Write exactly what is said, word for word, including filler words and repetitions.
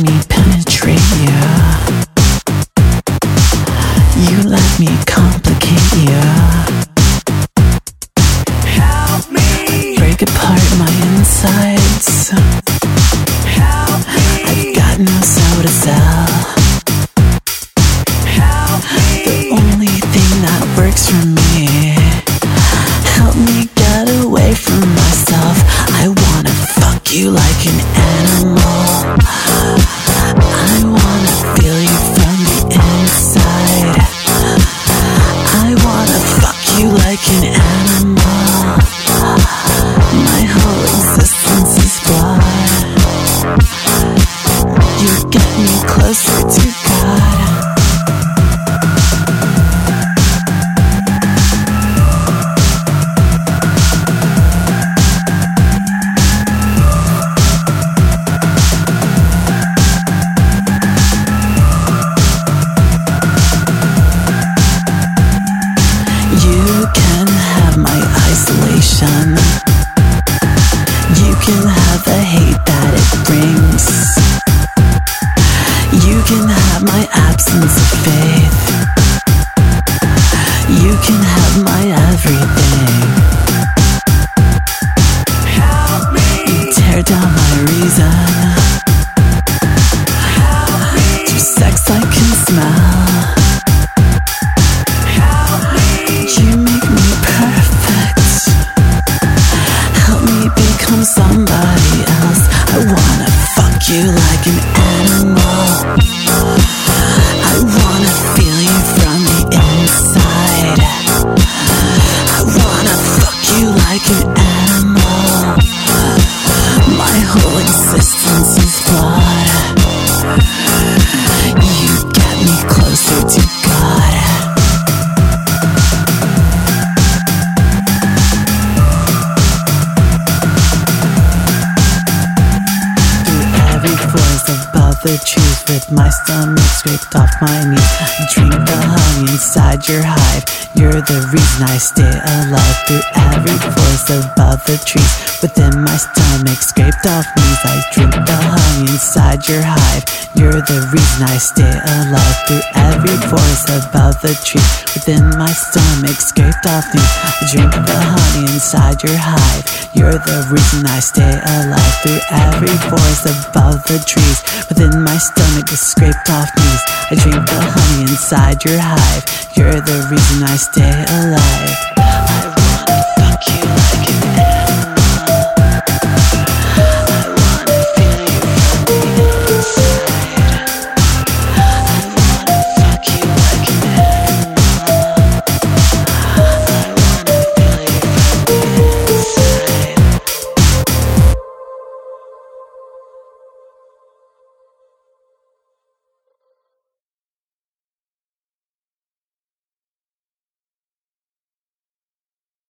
me penetrate you. You let me complicate you. Help me. Break apart my insides. Help me. I've got no soul to sell. Help me. The only thing that works for me. Help me get away from myself. I wanna fuck you like an animal. I wanna feel you from the inside. I wanna fuck you like an animal. My whole existence is flawed. You get me closer to God. You can have my isolation. You can have the hate that it brings. You can have my absence of faith. You can have my everything. Help me. Tear down my reason. Help me. Through sex I can smell. Help me. You make me perfect. Help me become somebody else. I wanna fuck you like an animal. I wanna feel you from the inside. I wanna fuck you like an animal. My whole existence is flawed. You get me closer to God. Above the truth, with my stomach scraped off my knees. I drink the honey inside your hive. You're the reason I stay alive. Through every forest above the trees, within my stomach scraped off knees. I drink the honey inside your hive. You're the reason I stay alive. Through every forest above the trees, within my stomach scraped off knees. I drink the honey inside your hive. You're the reason I stay alive. Through every forest above the trees, within my stomach is scraped off knees. I drink the honey inside your hive. You're the reason I stay alive.